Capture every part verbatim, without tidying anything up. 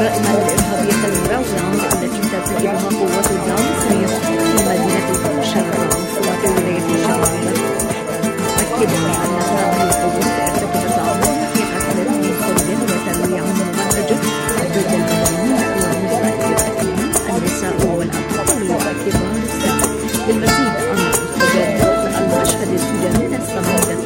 الجرائم الإرهابية المروعة التي ترتكبها قوات الدعم السريع في مدينة الفاشر وعاصمة ولاية الشمال. أكدوا أن هذه القوات ارتكبت عمليا في قتل منفرد وترويع ممنهج ضد المدنيين والمستهدفين النساء والأطفال وكبار السن. للمزيد عن مستجدات المشهد السوداني نستمع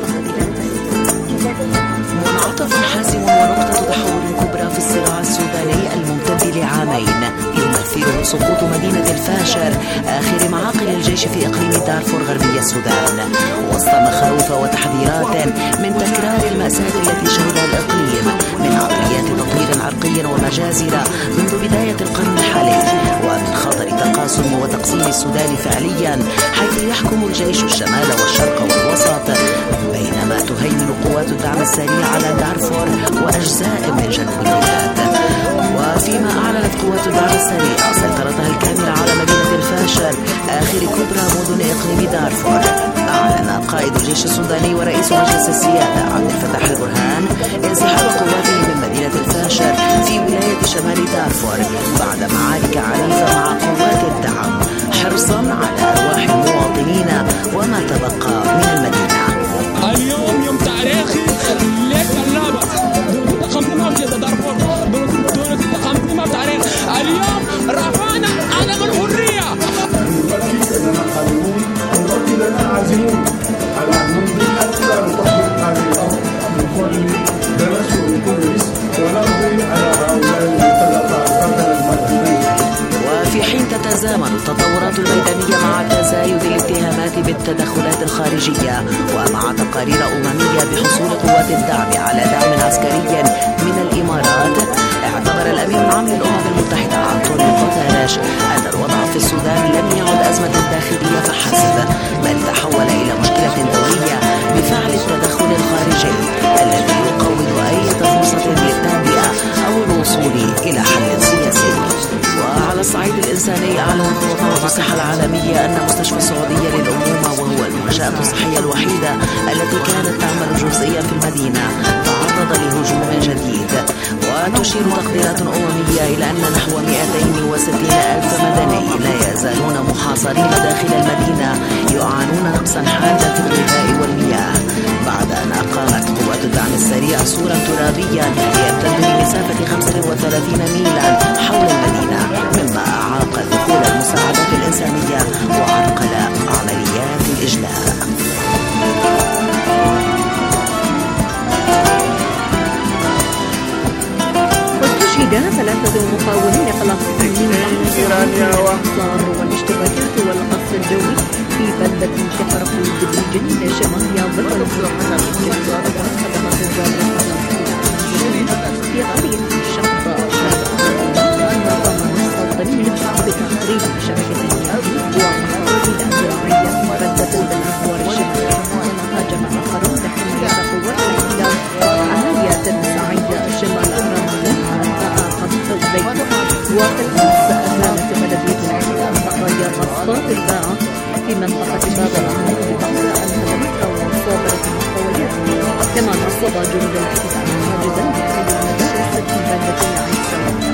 منعطف حاسم ونقطة تحول كبرى في الصراع السوداني الممتد لعامين يمثله سقوط مدينة الفاشر آخر معاقل الجيش في إقليم دارفور غربي السودان، وسط مخاوف وتحذيرات من تكرار المأساة التي شهدها الإقليم من عمليات تطهير عرقي ومجازر منذ بداية القرن الحالي، ومن خطر تقاسم وتقسيم السودان فعليا حيث يحكم الجيش الشمال والشرق والوسط، بينما تهيمن قوات الدعم السريع على دارفور وأجزاء من جنوب البلاد. وفيما أعلنت قوات الدعم السريع سيطرتها الكاملة على مدينة الفاشر آخر كبرى مدن إقليم دارفور، أعلن قائد الجيش السوداني ورئيس مجلس السيادة عبد الفتاح البرهان انسحاب قواته من مدينة الفاشر في ولاية شمال دارفور بعد معارك عنيفة مع قوات الدعم حرصا على أرواح المواطنين وما تبقى من المدينة. اليوم يوم تاريخي ليك اللعبة تقمنا في دارفور دولة تقمنا تاريخ اليوم رفعنا علم الحرية. نؤكد أننا قادمون ونؤكد أننا عازمون على أن نمضي حتى نطهر هذه الأرض من كل درس ومن كل رزق ونقضي على هؤلاء المتلقى قتل المدنيين. وفي حين تتزامن التطورات الميدانية مع تزايد الاتهامات بالتدخلات الخارجية ومع تقارير أممية بحصول قوات الدعم على دعم عسكري من الإمارات، اعتبر الأمين العام للأمم المتحدة أنطونيو غوتيريش أن الوضع في السودان لم يعد أزمة داخلية فحسب، بل تحول إلى مشكلة دولية بفعل التدخل الخارجي الذي يقوض أي فرصة للتهدئة أو الوصول إلى حل سياسي. وعلى الصعيد الإنساني أعلنت منظمة الصحة العالمية أن مستشفى السعودية للأمومة وهو المنشأة الصحية الوحيدة التي كانت تعمل جزئيا في المدينة تعرض لهجوم جديد. وتشير تقديرات أممية إلى أن نحو مئتين وستين ألف مدني لا يزالون محاصرين داخل المدينة يعانون نقصا حادا في الغذاء والمياه بعد أن أقامت قوات الدعم السريع سورا ترابيا يمتد لمسافة خمسة وثلاثين ميلا حول المدينة، مما أعاق دخول المساعدات الإنسانية وعرقل عمليات الإجلاء. واستشهد ثلاثة مقاومين فلسطينيين الحصار والاشتباكات والقصف الجوي في بلدة شفرة الدبيجين شمال يافا المساعدة خدمات الجامعة في قرية الشقة نظام المستوطنين بتخريب شبكة المياه ومحاولة زراعية في بلدة البنات والشمال. هاجم آخرون لحماية قوات الاحتلال عمليات مساعية شمال أرامل وفي الأمس أزالت بلدية الاحتلال بقايا مصفات الباعة في منطقة باب الأحمر ببقاء المدنية وصابرة المستويات. كما نصب جنود الاحتلال حاجزا بحي المدارس في بلدة عيسى.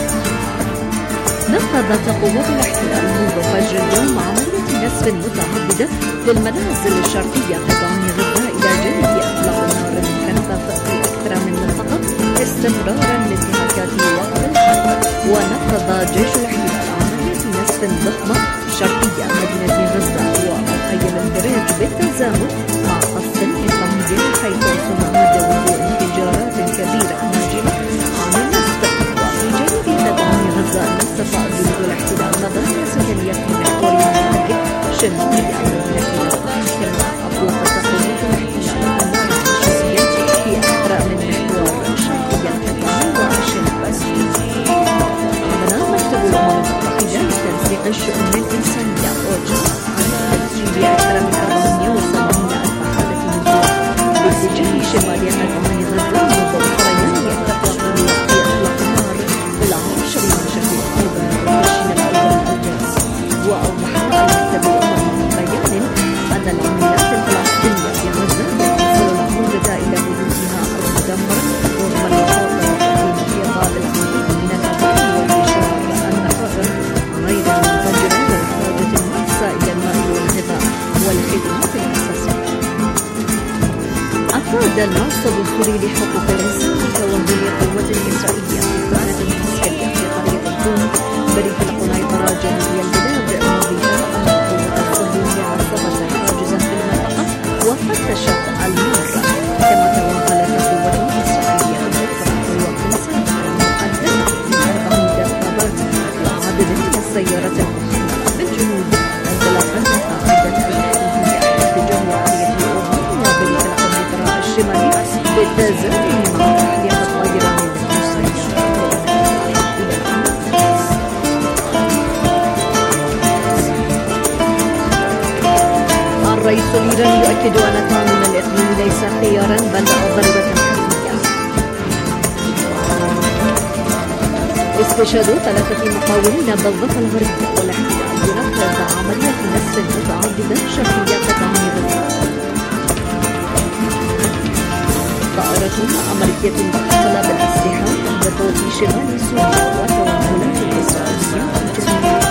نفذت قوات الاحتلال منذ فجر اليوم عملية نسف متعددة للمنازل الشرقية قطاع غزة إلى جانب إطلاق نار مكثف في أكثر من منطقة استمرارا لانتهاكات وقت الحرب. ونفذ جيش الاحتلال عملية نسف ضخمة شرقية مدينة غزة ومخيم الدريج بالتزامن مع قصف إقليمي حيث سمعت وقوع انفجارات كبيرة ناجمة عن النسف. وفي جانب قطاع غزة نسف جنود الاحتلال مباني سكنية في محور المناطق شمالية مدينة غزة. كما أطلقت قوات الاحتلال النار الشمسية في أكثر من محور شرقية القطاع وشمال. أعلن مكتب الأمم المتحدة لتنسيق الشؤون الإنسانية أوتشا عن تسجيل أكثر من أربعمئة وثمانين ألف حالة نزوح باتجاه شمال قطاع غزة منذ أخرين يتفق في إطلاق النار بالعاشر من شهر أكتوبر تشرين الأول الجاز. وأوضح مكتب الأمم في بيان أن العمليات الفلسطينية في غزة توصل العودة إلى حدودها المدمرة رغم المخاطر التي في غاب العديد من المعصب السوري لحقوق الإنسان بتوغل قوات إسرائيلية في قاعدة عسكرية في قرية الكوم بريف القنيطرة جنوبي البلاد مضيفا أن القوات الصهيونية عصبت حاجزا في المنطقة وفتشت المار. كما توغلت قوات إسرائيلية أخرى في وقت سابق مقدمة بأربع دبابات وعدد من السيارات المحملة بالجنوب انطلقت عنها عدة الحوثيين في جنوب الشمالي بالتزامن مع تحلية الطيران المصرية. الرئيس الإيراني يؤكد أن التعميم الإقليمي ليس خيارا بل ضرورة حتمية. استشهاد ثلاثة مقاومين بالضفة الغربية والاحتلال ينفذ عملية نسف متعددة شرقية قطاع غزة. طائرة أمريكية محصلة بالأسلحة تهبط في شمال سوريا وتوغلات الإسرائيلية في جنوب.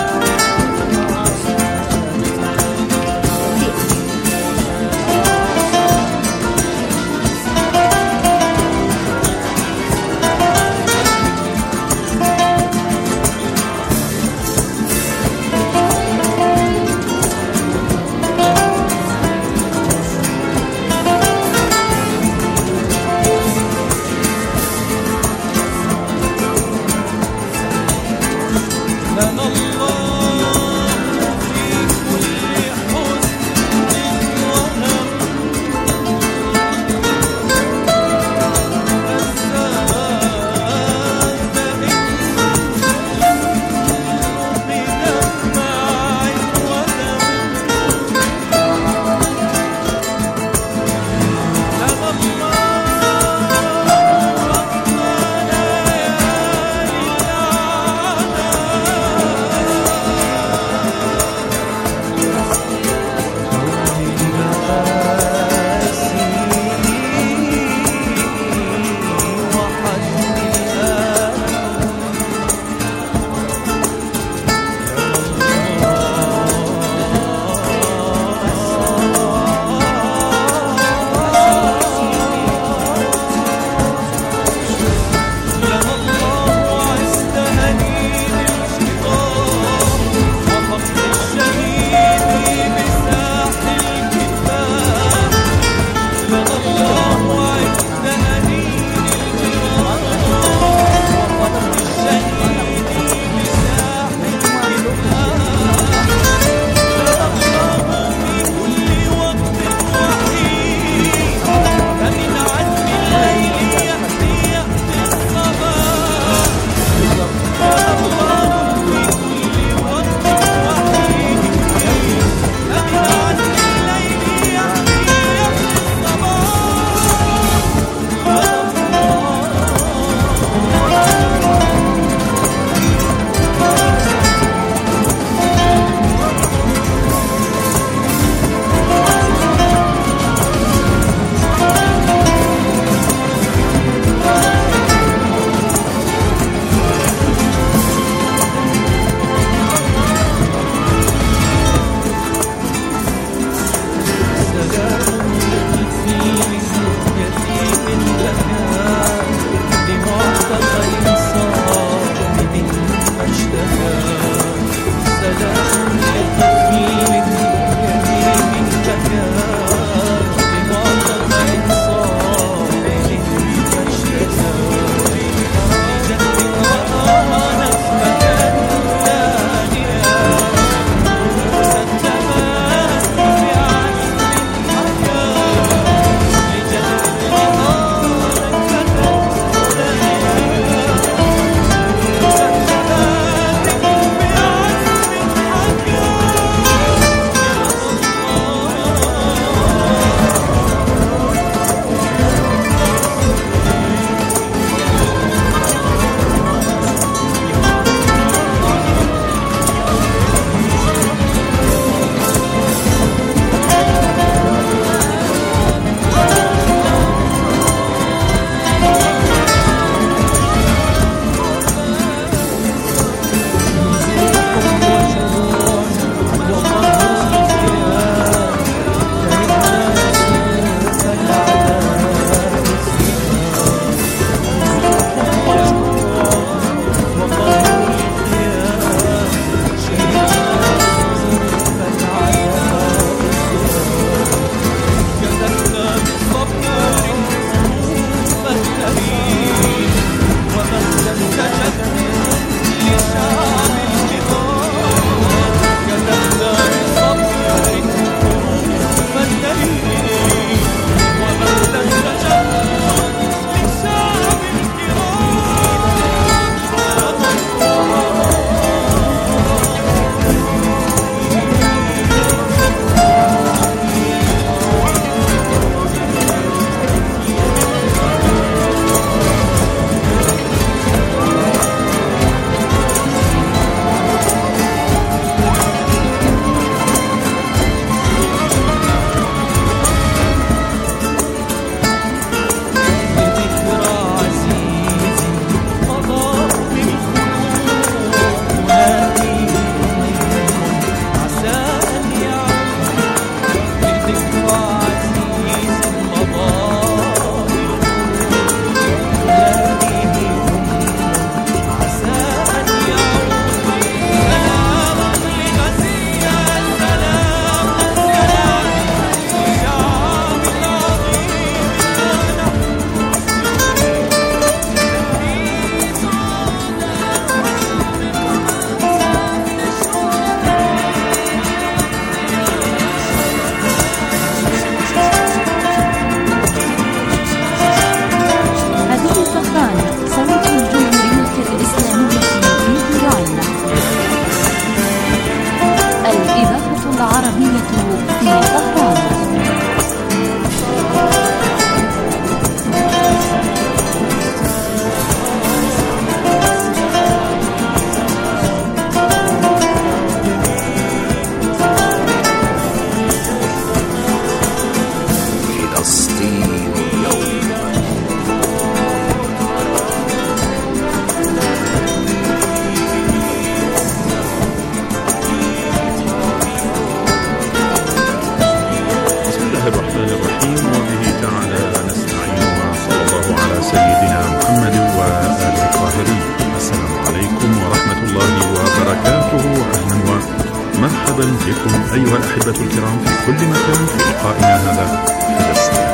ورحمة الله وبركاته. أهلا ومرحبا بكم أيها الأحبة الكرام في كل مكان في لقائنا هذا فلسطين.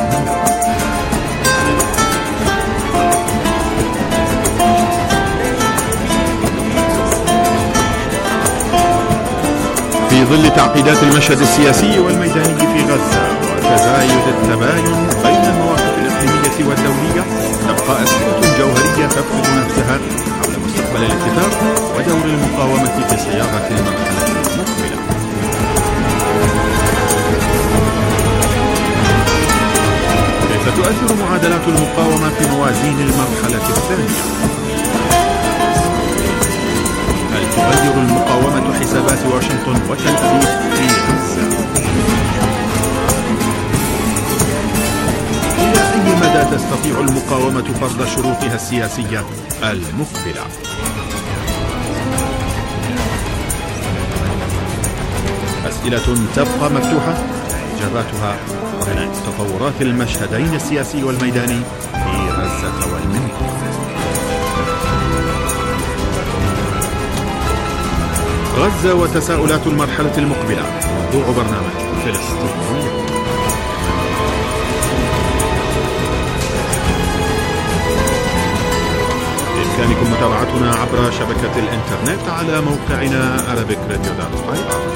في ظل تعقيدات المشهد السياسي والميداني في غزة وتزايد التباين بين المواقف الإقليمية والدولية، تبقى أسئلة جوهرية تفرض نفسها حول مستقبل الاتفاق ودور المقاومة في صياغة المرحلة المقبلة. كيف تؤثر معادلات المقاومة في موازين المرحلة الثانية؟ هل تغير المقاومة حسابات واشنطن وتل أبيب في غزة؟ إلى أي مدى تستطيع المقاومة فرض شروطها السياسية المقبلة؟ أسئلة تبقى مفتوحة، إجاباتها من تطورات المشهدين السياسي والميداني في غزة والمنطقة. غزة وتساؤلات المرحلة المقبلة، موضوع برنامج فلسطين. بإمكانكم متابعتنا عبر شبكة الإنترنت على موقعنا arabic radio dot i r.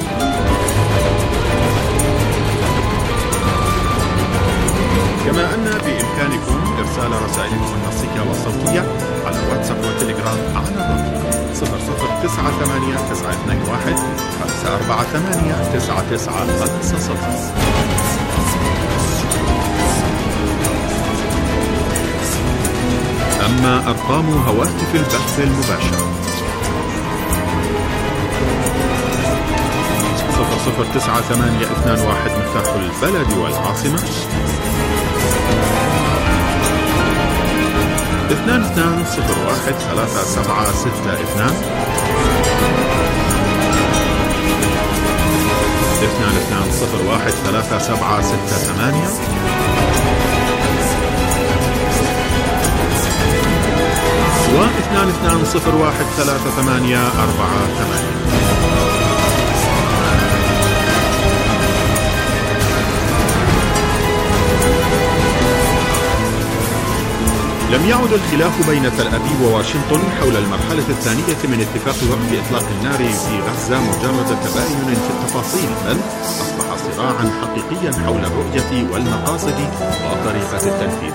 كما أن بإمكانكم إرسال رسائلكم النصية والصوتية على واتساب وتليجرام على الرقم صفر صفر تسعة ثمانية تسعة اثنين واحد خمسة أربعة ثمانية تسعة تسعة خمسة صفر. أما أرقام هواتف البث المباشر صفر صفر تسعة ثمانية اثنان واحد مفتاح البلد والعاصمة، اثنان اثنان صفر واحد ثلاثة سبعة ستة اثنان، اثنان اثنان صفر واحد ثلاثة سبعة ستة ثمانية، واثنان اثنان صفر واحد ثلاثة ثمانية أربعة ثمانية. لم يعد الخلاف بين تل أبيب وواشنطن حول المرحلة الثانية من اتفاق وقف إطلاق النار في غزة مجرد تباين في التفاصيل، بل أصبح صراعا حقيقيا حول الرؤية والمقاصد وطريقة التنفيذ.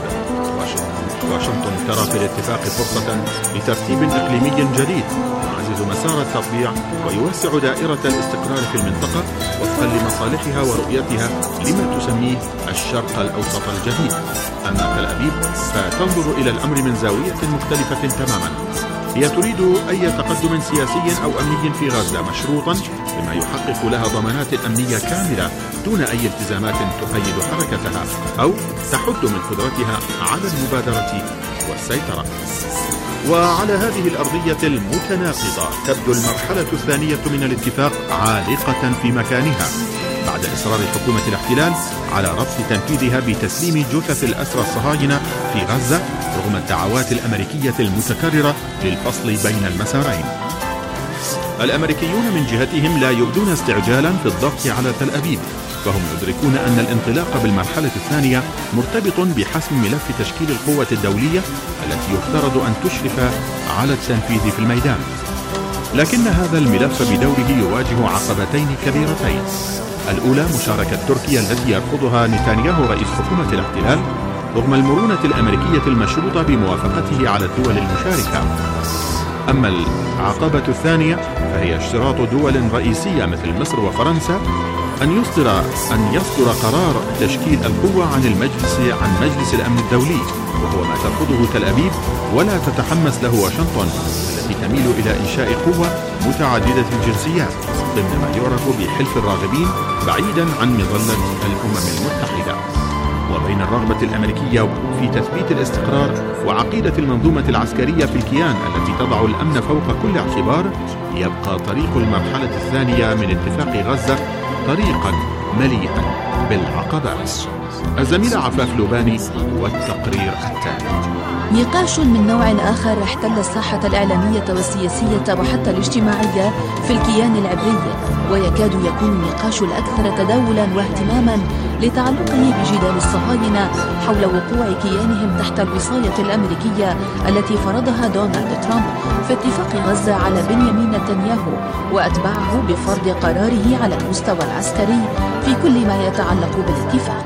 واشنطن ترى في الاتفاق فرصة لترتيب إقليمي جديد يعزز مسار التطبيع ويوسع دائرة الاستقرار في المنطقة وفقا لمصالحها ورؤيتها لما تسميه الشرق الأوسط الجديد. أما تل أبيب فتنظر إلى الأمر من زاوية مختلفة تماما، هي تريد أي تقدم سياسي أو أمني في غزة مشروطا بما يحقق لها ضمانات أمنية كاملة دون أي التزامات تقيد حركتها أو تحد من قدرتها على المبادرة والسيطرة. وعلى هذه الأرضية المتناقضة تبدو المرحلة الثانية من الاتفاق عالقة في مكانها بعد إصرار حكومة الاحتلال على رفض تنفيذها بتسليم جثث الأسرى الصهاينة في غزة رغم الدعوات الأمريكية المتكررة للفصل بين المسارين. الأمريكيون من جهتهم لا يبدون استعجالا في الضغط على تل أبيب، فهم يدركون أن الانطلاق بالمرحلة الثانية مرتبط بحسم ملف تشكيل القوة الدولية التي يفترض أن تشرف على التنفيذ في الميدان. لكن هذا الملف بدوره يواجه عقبتين كبيرتين. الأولى مشاركة تركيا التي يرفضها نتنياهو رئيس حكومة الاحتلال رغم المرونة الأمريكية المشروطة بموافقته على الدول المشاركة. أما العقبة الثانية فهي اشتراط دول رئيسية مثل مصر وفرنسا أن يصدر أن يصدر قرار تشكيل القوة عن المجلس عن مجلس الأمن الدولي، وهو ما ترفضه تل أبيب ولا تتحمس له واشنطن التي تميل إلى إنشاء قوة متعددة الجنسيات ضمن ما يعرف بحلف الراغبين بعيدا عن مظلة الأمم المتحدة. وبين الرغبة الأمريكية في تثبيت الاستقرار وعقيدة المنظومة العسكرية في الكيان التي تضع الأمن فوق كل اعتبار، يبقى طريق المرحلة الثانية من اتفاق غزة طريقا مليئا بالعقبات. الزميلة عفاف لوباني والتقرير التالي. نقاش من نوع آخر احتل الساحة الإعلامية والسياسية وحتى الاجتماعية في الكيان العبري، ويكاد يكون النقاش الأكثر تداولا واهتماما لتعلقه بجدال الصهاينة حول وقوع كيانهم تحت الوصاية الأمريكية التي فرضها دونالد ترامب في اتفاق غزة على بنيامين نتنياهو وأتبعه بفرض قراره على المستوى العسكري في كل ما يتعلق بالاتفاق.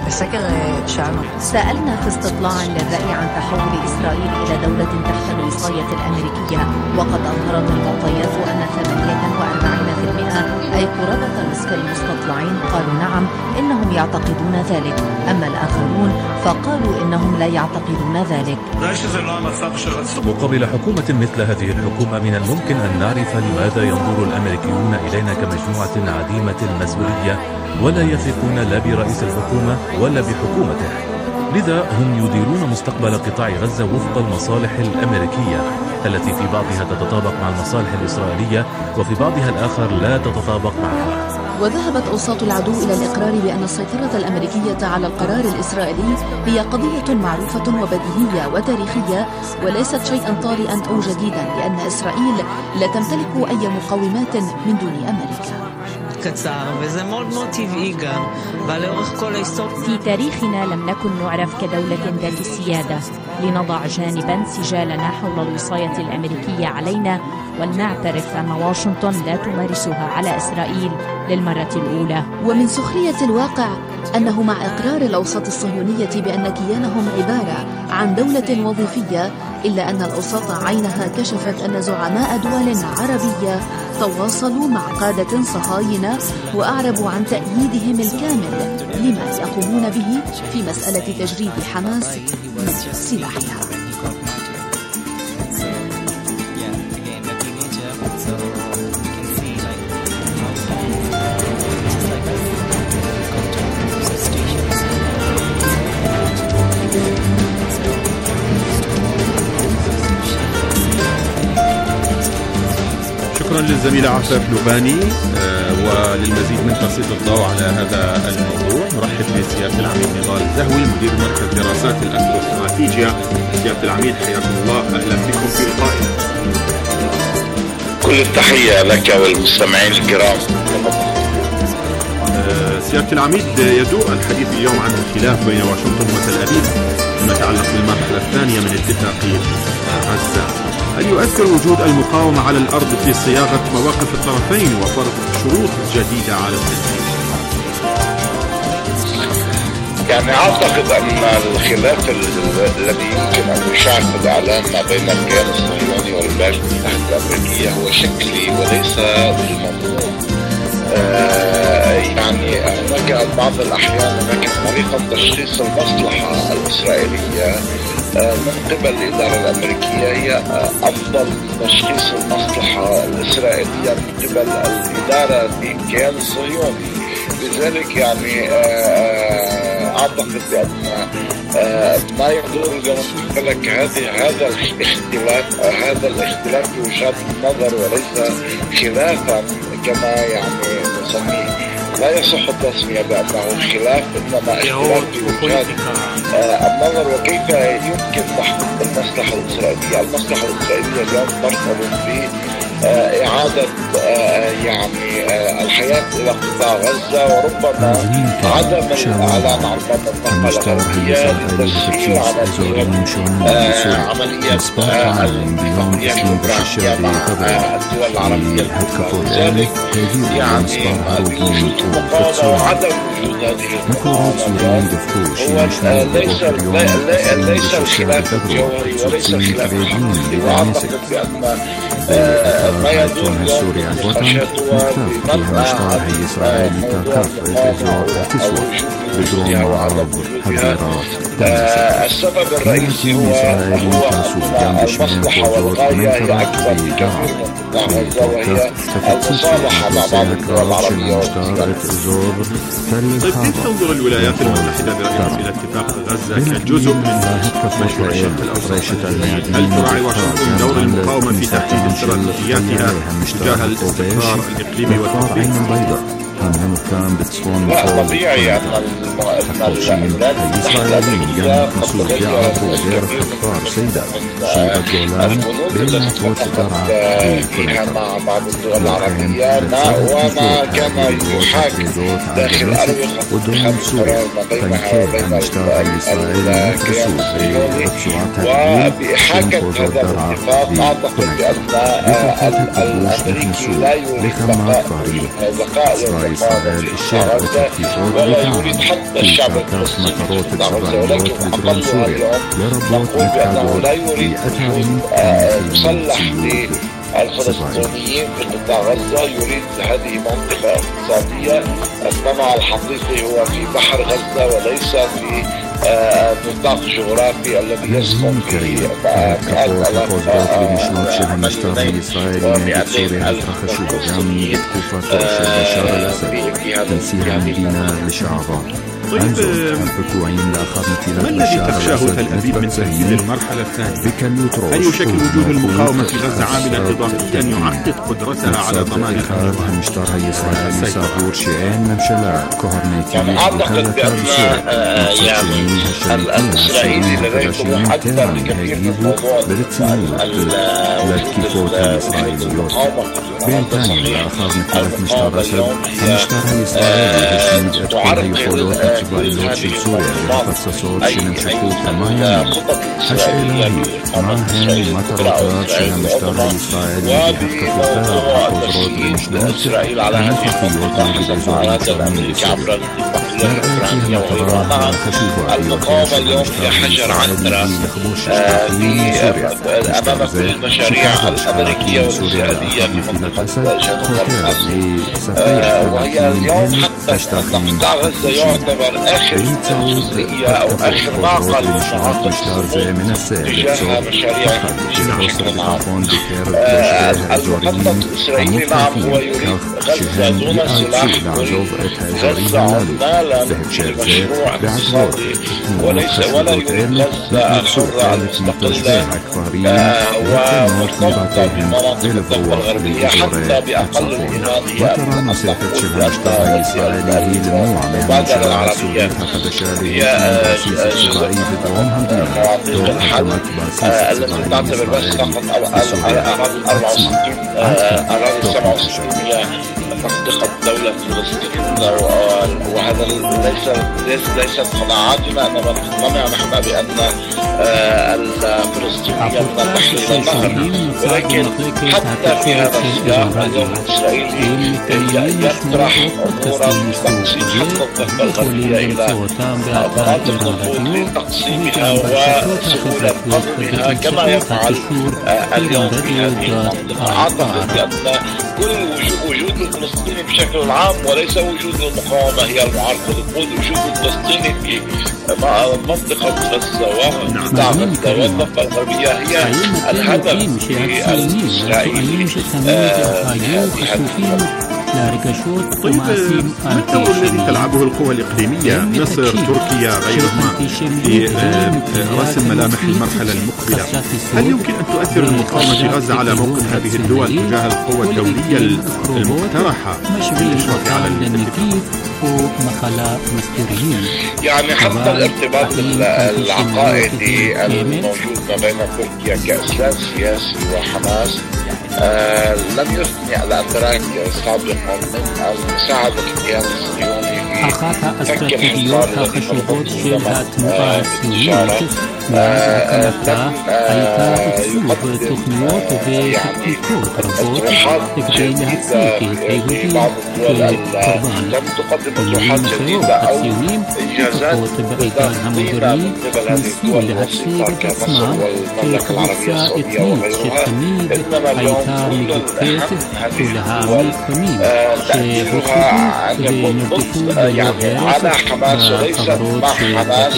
سألنا في استطلاع للرأي عن تحول إسرائيل إلى دولة تحت الوصاية الأمريكية، وقد أظهرت المعطيات أن ثمانية وأربعين بالمئة أي قرابة نصف المستطلعين قالوا نعم إنهم يعتقدون ذلك، أما الآخرون فقالوا إنهم لا يعتقدون ذلك. مقابل حكومة مثل هذه الحكومة من الممكن أن نعرف لماذا ينظر الأمريكيون إلينا كمجموعة عديمة المسؤولية ولا يثقون لا برئيس الحكومة ولا بحكومته. لذا هم يديرون مستقبل قطاع غزة وفق المصالح الأمريكية التي في بعضها تتطابق مع المصالح الإسرائيلية وفي بعضها الآخر لا تتطابق معها. وذهبت أوساط العدو إلى الإقرار بأن السيطرة الأمريكية على القرار الإسرائيلي هي قضية معروفة وبديهية وتاريخية وليست شيئا طارئا أو جديدا، لأن إسرائيل لا تمتلك أي مقومات من دون أمريكا. في تاريخنا لم نكن نعرف كدولة ذات السيادة، لنضع جانبا سجالنا حول الوصاية الأمريكية علينا ولنعترف أن واشنطن لا تمارسها على إسرائيل للمرة الأولى. ومن سخرية الواقع أنه مع إقرار الأوساط الصهيونية بأن كيانهم عبارة عن دولة وظيفية، إلا أن الأوساط عينها كشفت أن زعماء دول عربية تواصلوا مع قادة صهاينة وأعربوا عن تأييدهم الكامل لما يقومون به في مسألة تجريد حماس من سلاحها. شكرا للزميلة عفاف لوباني. آه وللمزيد من تسليط الضوء على هذا الموضوع نرحب بسيادة العميد نضال زهوي مدير مركز دراسات الأستراتيجية. سيادة العميد حياكم الله، أهلا بكم في لقائنا. كل التحية لك والمستمعين الكرام. آه سيادة العميد، يدور الحديث اليوم عن الخلاف بين واشنطن وتل أبيب فيما يتعلق بالمرحلة الثانية من اتفاق غزة. هل يؤثر وجود المقاومة على الأرض في صياغة مواقف الطرفين وفرض شروط جديدة على التنفيذ؟ يعني أعتقد أن الخلاف الذي يمكن أن يشعل في الإعلام ما بين الكيان الصهيوني والولايات المتحدة الأمريكية هو شكلي وليس بالمضمون. آه يعني هناك بعض الأحيان هناك طريقة تشخيص المصلحة الإسرائيلية من قبل الإدارة الأمريكية هي أفضل تشخيص المصلحة الإسرائيلية من قبل الإدارة بالكيان الصهيوني. لذلك يعني أعتقد بأن ما يدور زي ما قلت لك هذه هذا الاختلاف هذا الاختلاف في وجهات النظر وليس خلافا كما يعني نسميه. لا يصح التسمية بأنه خلاف، إنما اختلاف في وجهات النظر وكيف يمكن تحقيق المصلحة الإسرائيلية. المصلحة الإسرائيلية اليوم ترتبط في إعادة يعني الحياة إلى قطاع غزة وربما عدم الإعلان عن المنطقة الغربية للتسيير على عملية الاتفاقية مع الدول العربية الكبرى. لذلك يعني وجود المقاومة وعدم وجود هذه المقاومة هو ليس ليس الخلاف الجوهري وليس الخلاف الحقيقي. وأعتقد بأن ما يدور السوري عن وطن فيها مشروع إسرائيلي كافة تسوى بدون معارض حضارات. السبب الرئيسي هو هو المصلحة والغاية هي أكبر بكثير من غزة وهي المصالحة مع بعض الدول العربية. طيب كيف تنظر الولايات المتحدة برأيك إلى اتفاق غزة كجزء من مشروع الشرق الأوسط؟ هل تراعي واشنطن دور المقاومة في تحديد استراتيجياتها تجاه الاستقرار الإقليمي والتطبيق؟ هم كان بتصون طبيعي أن الإسرائيليين جنب مسؤول يعرف وغير الكفار سيدة شيبة جولان بين فوت درعا فيها مع بعض الدول العربية وما كان يحاكي داخل أرض ودون سوريا فانكي عن اشتاق الإسرائيلي نفرسو برسوعاتها وبإحاكة هذا الاتفاق أعتقد بأن الأمريكي لا يريد بقاء إسرائيل الشارع وتكتيفات ويريد حتى الشعب مطارات الصغيرات بدرون سوريا لربوت متكادور في أثارهم تصلح للفلسطينيين في قطاع غزة. يريد هذه منطقة اقتصادية، الطمع الحقيقي هو في بحر غزة وليس في نطاق جغرافي الذي يسكن فيه تفاوضات بمشروط شبه مشترك الإسرائيلي من سوريا ترخشوا بجامي بتكوفة بشار الأسد تنسيها من دينار لشعبات. طيب ما الذي تخشاه تل أبيب من تنفيذ المرحلة الثانية؟ هل يشكل وجود المقاومة في غزة عاملا إضافيا يعقد قدرتها على ضمان يعني أعتقد بأن يعني الإسرائيلي لديهم أكثر بكثير من موضوع المقاومة بين ثاني الآخر مثلث مشتر أسد فمشتر الإسرائيلي تعرض حولوات متبايلات شل سوريا لتخصصات شنم شكوك ما يمين حش إلهي ماهن مطرطات شنم مشتر الإسرائيلي بحق الفاق وقدرات المشلوط عن خفيوات نجد إزوار الشرمين لسوريا مرأيكي المطرات خشوفة المقاومة اليوم في حجر عنترة أمام كل المشاريع الأمريكية والإسرائيلية وهي اليوم حتى قطاع غزة يعتبر آخر جزئية أو آخر معقل لمشروعات تجاه مشاريع بشكل عام. المخطط الإسرائيلي نعم هو يريد غزة دون سلاح، يريد غزة عمالا لمشروع اقتصادي وليس ولا يريد غزة حرة مستقلة ومرتبطة بمناطق الضفة الغربية حتى بأقل الإيرانية مسافة شبه مشترك الإسرائيلي المبادرة العربية هي مواطن الحل التي تعتبر بس فقط أراضي أربعة وستين أراضي سبعة وستين منطقة دولة فلسطين، وهذا ليس ليست قناعاتنا، انما نقتنع نحن بان الفلسطينيين من البحر الى النهر، ولكن حتى في هذا السياق اليوم الاسرائيلي يطرح امورا تقسيم حق الضفة الغربية الى مناطق نفوذ لتقسيمها وسهولة قسمها كما يفعل اليوم في هذه المنطقة. اعتقد بان كل وجود الفلسطيني بشكل عام وليس وجود المقاومة هي المعارضة، وجود الفلسطيني في منطقة غزة وقطاع غزة والضفة الغربية هي الهدف الإسرائيلي. طيب ما الدور الذي تلعبه القوى الإقليمية مصر تركيا غيرهما في رسم ملامح المرحلة المقبلة؟ هل يمكن أن تؤثر المقاومة في غزة على موقف هذه الدول تجاه القوى الدولية المقترحة بالإشراف على الاتفاق؟ يعني حتى الارتباط العقائدي الموجود ما بين تركيا كأساس سياسي وحماس آه لم يثني على أتراك سابقا من مساعدة الكيان الصهيوني في فك الحصار الذي فرضته الإسرائيلية يعني اطروحات جديدة في بعض الدول لم تقدم اطروحات جديدة أو إنجازات تقديمها من قبل هذه الدول الوسيطة كمصر والمملكة العربية السعودية وغيرها، إنما اليوم كل الأهم هذه الدول تأثيرها أن يكون ضد يعني على حماس وليس مع حماس،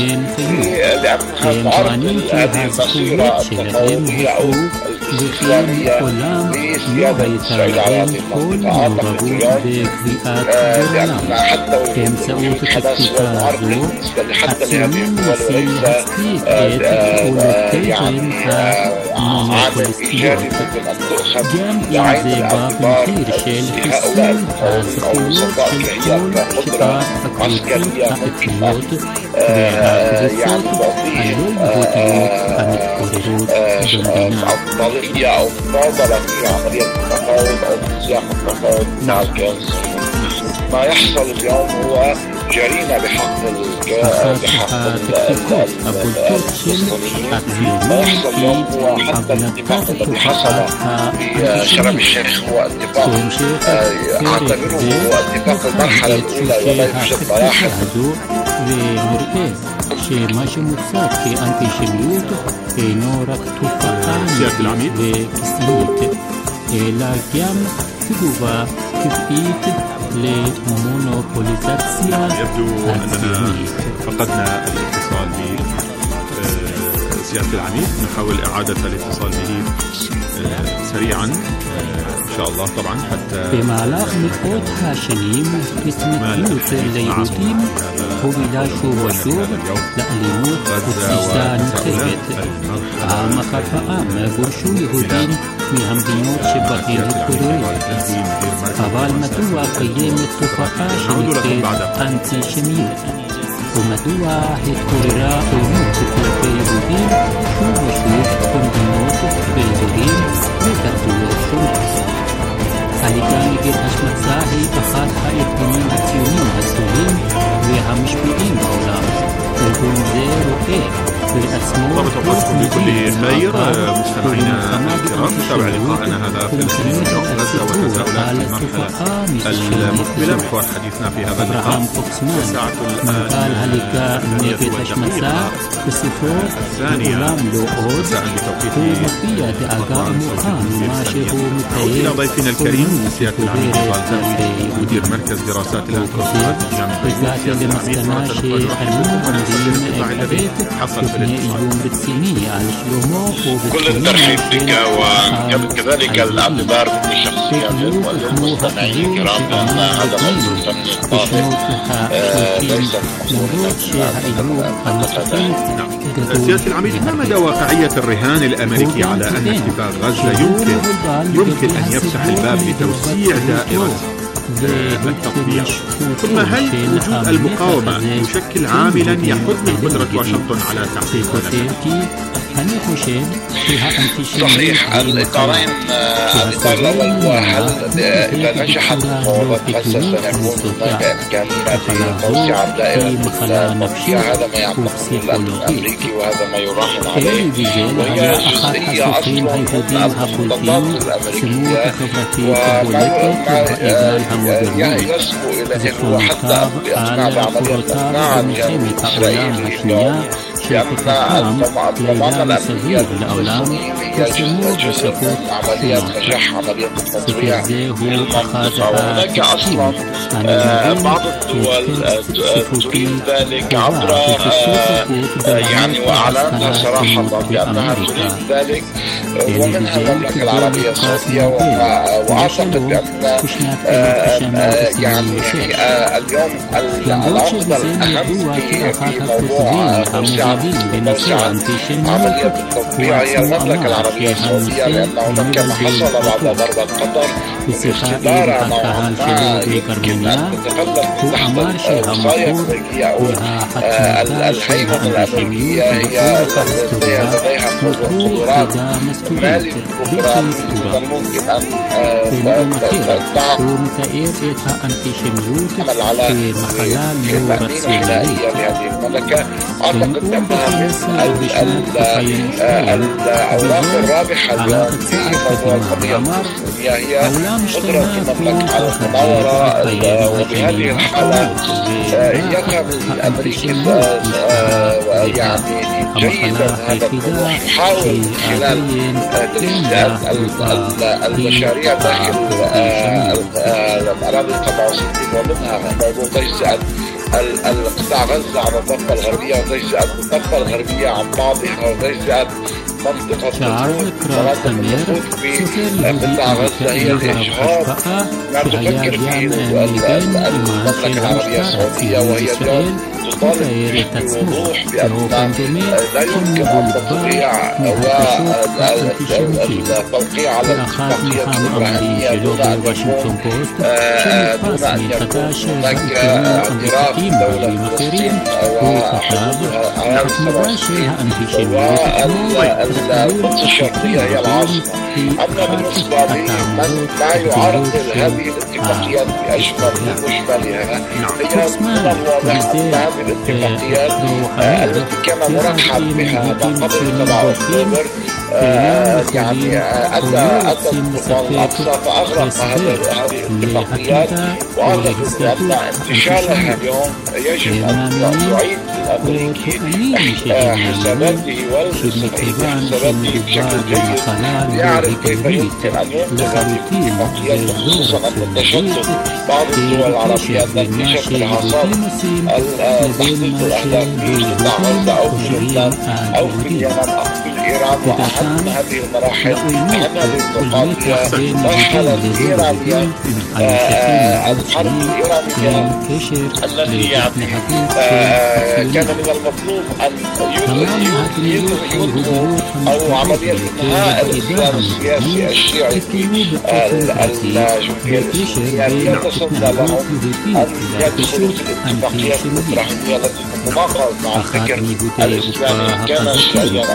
لأنها تعرض هذه المسيرة التطورية أو الاستقلالية سيادة إسرائيل على هذه المنطقة. أعتقد اليوم لأن حتى وجود حماس هو معرض حتى لهذه الدول وليس يعني عامل إيجابي ممكن أن تؤخذ بعين الاعتبار لهؤلاء القوم أو الوسطاء كهي كقدرة عسكرية ممكن أن يعني الطريقية أو مناظرة في عملية التفاوض أو سياق التفاوض مع الكيان الصهيوني. ما يحصل اليوم هو جريمة بحق بحق المسلمين. ما يحصل اليوم هو حتى الاتفاق الذي حصل في شرم الشيخ هو اتفاق أعتبره هو اتفاق المرحلة الأولى ولا يوجد مراحل. שמה שמוצג כאנטישמיות אינו רק תופעה וגזענית, אלא גם תגובה טבעית למונופוליזציה הציונית. فقدنا الاتصال بسيادة العميد، نحاول إعادة الاتصال به سريعا إن شاء الله طبعا حتى במהלך מאות השנים התנכלות ליהודים הובילה שוב ושוב לאלימות ותסיסה נרחבת. פעם אחר פעם גורשו יהודים מהמדינות שבהן התגוררו. אבל מדוע קיימת תופעה שנקראת אנטישמיות? ומדוע התעוררה עוינות כלפי יהודים שוב ושוב במדינות באזורים ותרבויות שונות? הליגה נגד השמצה היא אחד הארגונים הציוניים הגדולים והמשפיעים בעולם. ארגון זה רואה ضبط أوقاتكم بكل خير. مستمعينا الكرام، نتابع لقاءنا هذا في الحديث عن غزة وتساؤلات المرحلة المقبلة. محور حديثنا في هذا اللقاء ساعة הליגה נגד השמצה בספרו "לעולם לא עוד", הוא מביע דאגה עמוקה ממה שהוא מתאר إلى ضيفنا الكريم سيادة العميد الغازاوي مدير مركز دراسات الأنثروبولوجيا הגעתי למסקנה שהיו حصل في كل الترحيب بك وكذلك الاعتبار مني شخصيا والمستمعين الكرام بأن هذا موضوع فني قاطع ليس سيادة العميد، ما مدى واقعية الرهان الأمريكي على أن اتفاق غزة يمكن يمكن أن يفتح الباب لتوسيع دائرة التطبيع؟ ثم هل وجود المقاومة يشكل عاملا يحد من قدرة واشنطن على تحقيق هذا؟ صحيح. الإطارين، الإطار الأول هو هل إذا نجحت مفاوضات غزة سيكون هناك إمكانية لتوسيع دائرة التطبيع. هذا ما يعتقده الأمريكي وهذا ما يراهن عليه، وهي جزئية أصلا من المخططات الأمريكية وما يسبق إلى أن هو حتى بأثناء بعملية الإقناع الجانب الإسرائيلي اليوم بأن الضمانة الأمنية الفلسطينية هي جزء من عملية نجاح عملية التطبيع في المنطقة. وهناك أصلا بعض الدول تريد ذلك عبر يعني وأعلنتها صراحة بأنها تريد ذلك، ومنها المملكة العربية السعودية. وأعتقد أن يعني اليوم العقدة الأهم في موضوع توسعة عملية التطبيع هي المملكة العربية السعودية، لأن هناك ما حصل بعد ضربة قطر باختبار نوعا ما يمكن أن تتغلب تحت الوصاية الأمريكية أو الهيمنة الأمريكية هي لديها قدرات مالية كبرى ممكن أن تعمل على التأمين الغذائية لهذه المملكة. أعتقد أنها الأوراق الرابحة اليوم في موضوع القضية الفلسطينية هي قدرة المملكة على المناورة، وبهذه الحالة يفهم الأمريكي يعني جيدا هذا الموضوع. يحاول خلال تجزئة المشاريع داخل الأراضي السبعة وستين ومنها موضوع تجزئة القطاع غزة عن الضفة الغربية وتجزئة الضفة الغربية عن بعضها وتجزئة شعار كراب تمير سفير يهودي كأنه غرب أشباء في غياب جامع ميدان إيمان شيء مشترك في إسرائيل وغير تسمو لو بندمير كم بالباع مهتشوت الانتشامتين الأخات محام أمري جلوب واشنطن بوست شمت باسمي خداش الكتنين الانتقيم بالمخيرين هو كتاب نحن مباشرها أنتشامية القدس الشرقية هي العاصمة. أما بالنسبة لي من لا يعرضل هذه الاتفاقيات بأشمل مشملها هي من الواضح أن هذه الاتفاقيات التي كان مرحب بها قبل سبعة أكتوبر يعني أدى أدى الطوفان الأقصى فأغرق هذه الاتفاقيات وهذا أن انتشالها اليوم يجب أن يعيد الأمريكي حساباته والإسرائيلي حساباته بشكل جيد يعرف كيف يمكن أن ينقذ هذه الاتفاقيات خصوصا أن التشتت بعض الدول العربية التي تشكل حصاد تحقيق الأهداف في قطاع غزة أو في لبنان أو في اليمن أو في إيران وأهم هذه المراحل أهم هذه النقاط هي مرحلة إيرانية الحرب الإيرانية التي يعني كان من المطلوب أن ينهوا أو عملية إنهاء الإسلام السياسي الشيعي في الجمهورية الإسلامية يتصدى لهم أن يدخلوا في الاتفاقيات الإبراهيمية التي تتناقض مع الفكر الإسلامي كان الشيعيا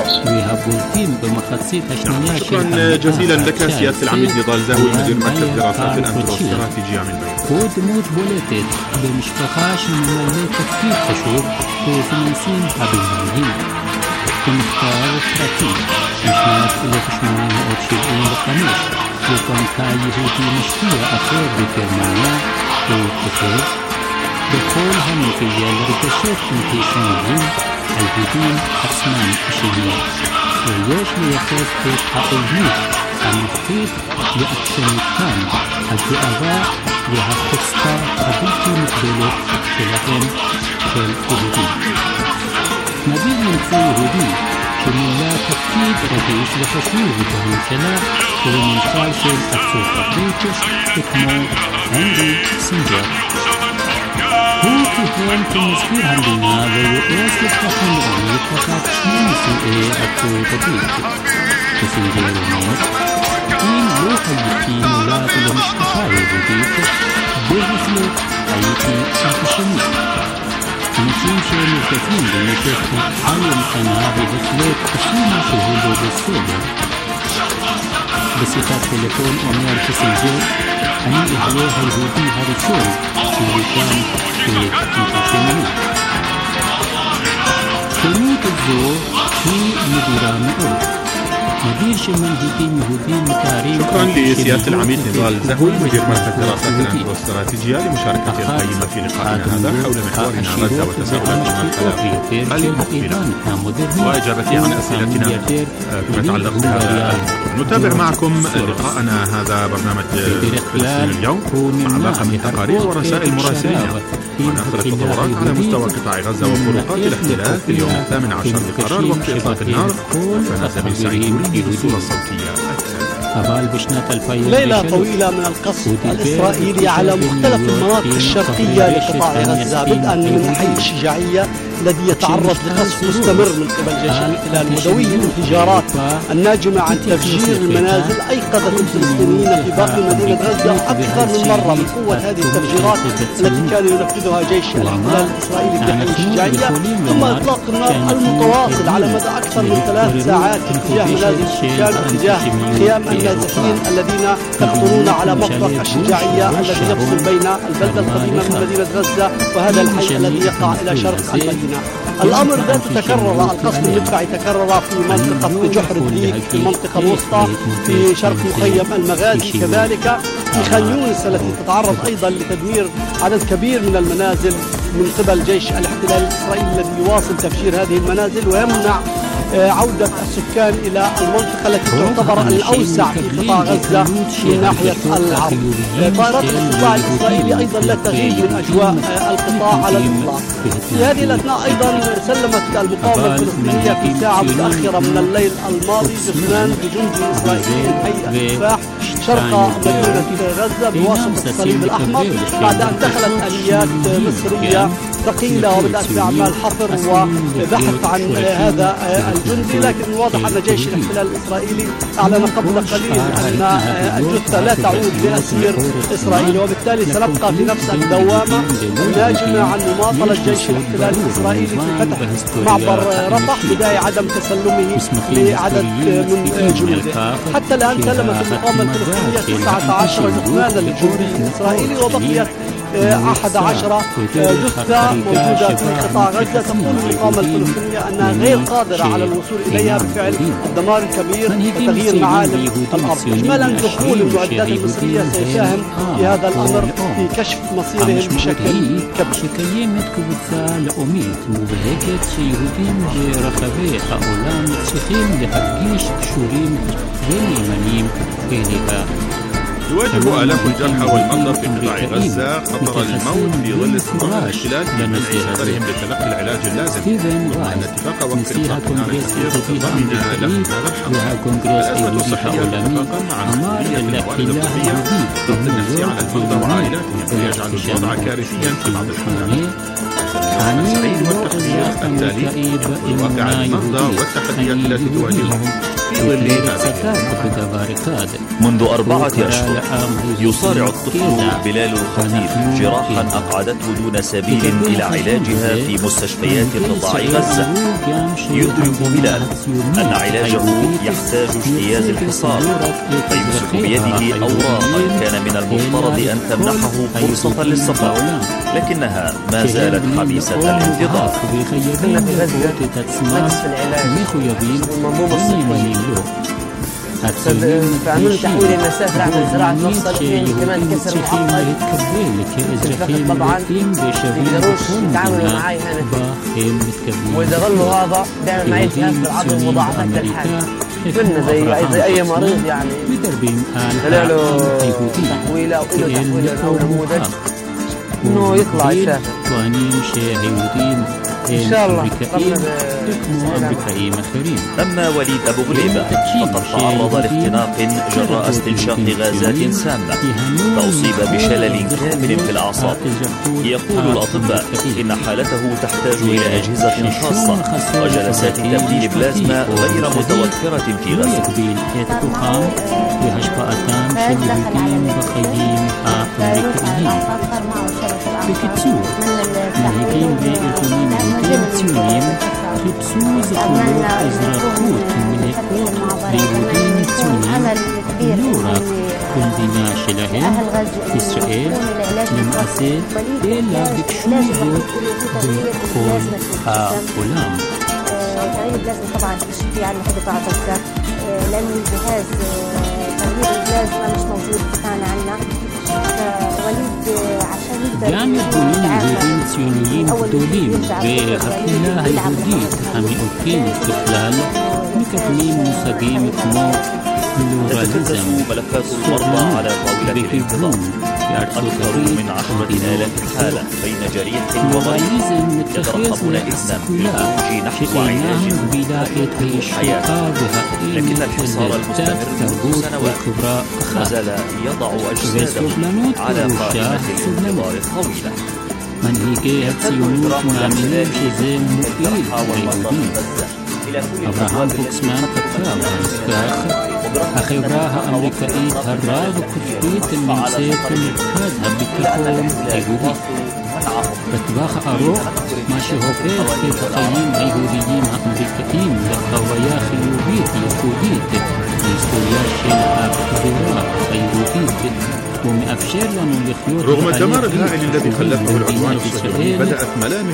شكرا جزيلا لك سيادة العميد نضال زاوي مدير مركز دراسات الأمن والاستراتيجية من بيروت. كود موت بوليتد بمشفقاش من الملك كثير تشوف وفلسطين حبيبين كمختار استراتيجي مشمات إلى تشمعين أوتشيئين القميش يكون كاي يهودي مشكية أخير بكرمانيا وكثير بكل هنفية لركشات انتشامين الهدين أسمان أشياء ويش ليخوف كيف حقيقي المخطيط لأكشن الثاني الدعاء لها خصة قبيلة مقبلة شلحين شل يهودي نبيل من في يهودي كمن لا تفكيد رئيس لخشوه بهمشلا ومن خالشل أكثر تقريتش تكمو هنري سنجر هو كهون كمسكير هندنا ويؤس لتحن لأمي فقط شمين سيئة أكثر تقريتش تسنجر ونوت إن لوح اليكين ولاد لمشتحى يهوديك بغفلة أيتي أنتشمية نسيم شيء مرتفين بمشيخ عالم قناة بغفلة تسليم شهوده بالسودة بصفات تليفون أمير كسنجر أني إحيوها الهودي هذا الشغل اللي كان في انتشامية كمية الزور في مديران أول مدير شمال هيتين يهودين متارين. شكرا لسيادة العميد نضال زهوي مدير مركز دراسات الأمن والاستراتيجية لمشاركته القيمة في لقائنا هذا حول محورنا غزة وتساؤلات المرحلة المقبلة وإجابتي عن أسئلتنا فيما يتعلق بهذا. نتابع معكم لقاءنا هذا برنامج فلسطين اليوم مع باقة من تقارير ورسائل مراسلين ونأخذ التطورات على مستوى قطاع غزة وفروقات الاحتلال في اليوم الثامن عشر لقرار وقف إطلاق النار. فنسبي سعيد يريد الصورة الصوتية. ليلة طويلة من القصف الإسرائيلي على مختلف المناطق الشرقية لقطاع غزة بدءا من حي الشجاعية الذي يتعرض لقصف مستمر من قبل جيش الاحتلال مدوي الانفجارات الناجمة عن تفجير المنازل أيقظت الفلسطينيين في باقي مدينة غزة أكثر من مرة من قوة هذه التفجيرات التي كان ينفذها جيش الاحتلال الإسرائيلي في حي الشجاعية ثم إطلاق النار المتواصل على مدى أكثر من ثلاث ساعات اتجاه منازل السكان واتجاه خيام النازحين الذين يقطرون على مطرق الشجاعية الذي يفصل بين البلدة القديمة من مدينة غزة وهذا الحي الذي يقع إلى شرق المدينة. الأمر ذات تكرر القصف المدفعي تكرر في منطقة جحر الديك في المنطقة الوسطى في شرق مخيم المغازي كذلك في خان يونس التي تتعرض أيضا لتدمير عدد كبير من المنازل من قبل جيش الاحتلال الإسرائيلي الذي يواصل تفجير هذه المنازل ويمنع عودة السكان إلى المنطقة التي تعتبر الأوسع في قطاع غزة من ناحية العرض. طائرات الاستطلاع الإسرائيلي أيضا لا تغيب من أجواء القطاع على الإطلاق. في هذه الأثناء أيضا سلمت المقاومة الفلسطينية في ساعة متأخرة من الليل الماضي جثمان بجندي إسرائيلي حي التفاح شرق مدينة غزة بواسطة الصليب الأحمر بعد أن دخلت آليات مصرية ثقيلة وبدأت بأعمال حفر وبحث عن هذا الجندي، لكن واضح أن جيش الاحتلال الإسرائيلي أعلن قبل قليل أن الجثة لا تعود لأسير إسرائيلي، وبالتالي سنبقى في نفس الدوامة ناجمة عن مماطلة جيش الاحتلال الإسرائيلي في فتح معبر رفح بداية عدم تسلمه لعدد من جنوده. حتى الآن سلمت المقاومة الفلسطينية تسعة عشر جثمانا للجندي الإسرائيلي وبقيت أحد عشر جثة موجودة في قطاع غزة. تقول المقاومة الفلسطينية أنها غير قادرة على الوصول إليها بفعل الدمار الكبير وتغيير معالم الأرض. إجمالا دخول المعدات المصرية سيساهم في هذا الأمر في كشف مصيرهم بشكل كبير. يواجه آلاف الجرحى والمرضى في قطاع غزة خطر الموت في ظل استمرار الاحتلال في منع سفرهم لتلقي العلاج اللازم، وأن اتفاق وقف إطلاق النار الأخير ضمن لهم هذا الحق. الأزمة الصحية اتفاقا مع مسؤولية الموارد الطبية ضغط النفسي على المرضى وعائلاتهم ويجعل الوضع كارثيا في بعض الحالات. التسعير والتخفيف التالي واقع المرضى والتحديات التي تواجههم في ظل هذا. منذ أربعة أشهر يصارع الطفل بلال الخطيب جراحا أقعدته دون سبيل إلى علاجها في مستشفيات قطاع غزة. يدرك بلال أن علاجه يحتاج اجتياز الحصار، فيمسك بيده أوراقا كان من المفترض أن تمنحه فرصة للسفر، لكنها ما زالت حبيسة الانتظار. كنا في غزة نقص في العلاج فعملوا تحويل المسافة عمل زراعة مفصل اثنين كمان كسر محقق. طبعا يقدروش يتعاملوا معي هنا، وإذا غلوا هذا بيعمل معي التهاب في العظم ومضاعفات للحالة كنا زي زي أي مريض يعني طلع له تحويلة أو إله تحويلة أو نموذج إنه يطلع يسافر إن شاء الله. أما وليد أبو غليبة فقد تعرض لاختناق جراء استنشاق غازات سامة، فأصيب بشلل كامل في الأعصاب. يقول الأطباء إن حالته تحتاج إلى أجهزة خاصة وجلسات تبديل بلازما غير متوفرة في غزة. בקיצור, מנהיגים וארגונים בריטים ציוניים חיפשו זכויות אזרחות מלאות ליהודים ציונים לא רק במדינה שלהם, ישראל, למעשה, אלא ביקשו זאת בכל העולם. طبعا في عندنا في قطاع غزة لأن الجهاز تغيير البلازما مش موجود كان عندنا. גם ארגונים יהודים ציוניים גדולים והקהילה היהודית המעודכנת בכלל מקדמים מושגים כמו تتكدس ملفات المرضى على طاولة الانتظار. أكثر من عشرة آلاف حالة بين جريح ومريض يترقبون إذنا بالخروج نحو علاج الحياة، لكن الحصار المستمر منذ سنوات ما زال يضع أجسادهم على قائمة الانتظار الطويلة. מנהיגי הציונות מאמינים שזה מועיל ליהודים. אברהם פוקסמן כתב כך: החברה האמריקאית הרב-קוטבית נמצאת במרכז הביטחון היהודי. בטווח הארוך, מה שהופך את החיים היהודיים האמריקאיים לחוויה חיובית ייחודית בהיסטוריה של החברה היהודית. رغم الدمار الهائل الذي خلفه العدوان الصهيوني بدأت ملامح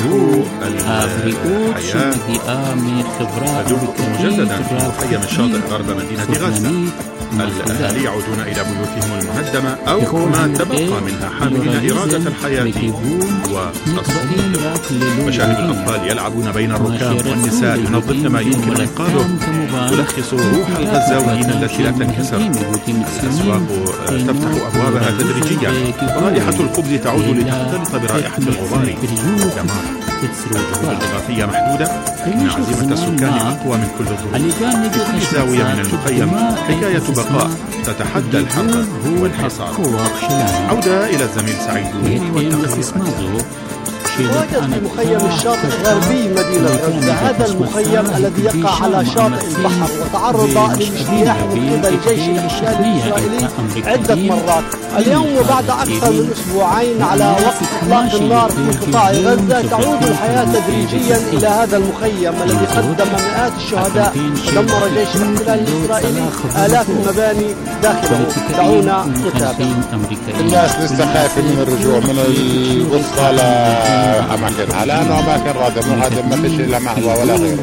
الحياة تدب مجددا في مخيم الشاطئ غرب مدينة غزة. الأهالي يعودون إلى بيوتهم المهدمة أو ما تبقى منها حاملين إرادة الحياة والتصميم. مشاهد الأطفال يلعبون بين الركام والنساء ينظفن ما يمكن إنقاذه تلخص روح الغزاويين التي لا تنكسر. الأسواق تفتح أبوابها تدريجيا ورائحة الخبز تعود لتختلط برائحة الغبار. كما الظروف الإغاثية محدودة إن عزيمة السكان أقوى من كل الظروف. في كل زاوية من المخيم حكاية بقاء تتحدى الحرب والحصار. عودة إلى الزميل سعيد والتقرير. توجد في مخيم الشاطئ غربي مدينة غزة. هذا المخيم الذي يقع على شاطئ البحر وتعرض للاجتياح من قبل جيش الاحتلال الإسرائيلي عدة مرات. اليوم وبعد أكثر من أسبوعين على وقت إطلاق النار في قطاع غزة تعود الحياة تدريجيا إلى هذا المخيم الذي قدم مئات الشهداء ودمر جيش الاحتلال الإسرائيلي آلاف المباني داخله. دعونا نتابع. الناس لسه خايفة من الرجوع من الوسطى لأماكنها لأنه أماكن رادم وهذا ما فيش إلا مأوى ولا غيره.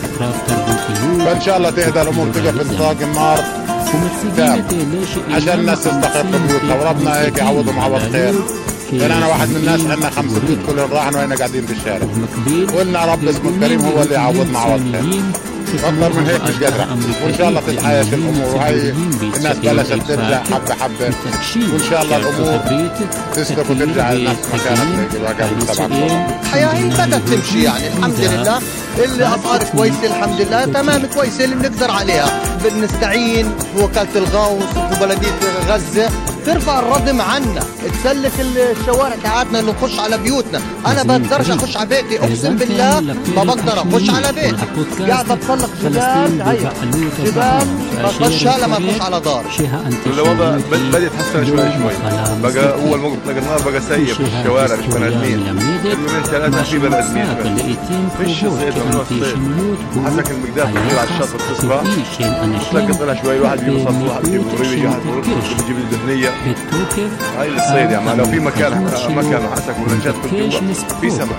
فإن شاء الله تهدى الأمور تقف إطلاق النار تام عشان الناس تستقر في بيوتها وربنا هيك يعوضهم عوض خير. لأن أنا واحد من الناس عندنا خمس بيوت كلهم راحن وإحنا قاعدين في الشارع. قلنا رب اسمه الكريم هو اللي يعوضنا عوض خير. أكثر من هيك مش قادرة. وإن شاء الله تتعايش الأمور وهي الناس بلشت ترجع حبة حبة وإن شاء الله الأمور تسلك وترجع لنفس مكانها قبل سبعة شهور. الحياة بدأت تمشي يعني الحمد لله. اللي أسعار كويسة الحمد لله تمام كويسة اللي بنقدر عليها. بنستعين بوكالة الغوث وبلدية غزة ترفع الردم عنا تسلك الشوارع تاعتنا انه نخش على بيوتنا. انا بقدرش اخش على بيتي اقسم بالله ما بقدر اخش على بيتي. قاعد بتسلق جبال هيا جبال بخشها لما اخش على دار. الوضع بدأ يتحسن شوي شوي. بقى اول ما قلت لك النار بقى سيء في الشوارع مش بني ادمين. يومين ثلاثة في بني ادمين فيش صيد ممنوع الصيد. حسك المقدار كبير على الشط التصفى تلاقي طلع شوي واحد بيوصل واحد بيجي واحد بيجيب الدهنية. هاي الصيد يعني لو في مكان مكان حسك منجات كل جوا في سمك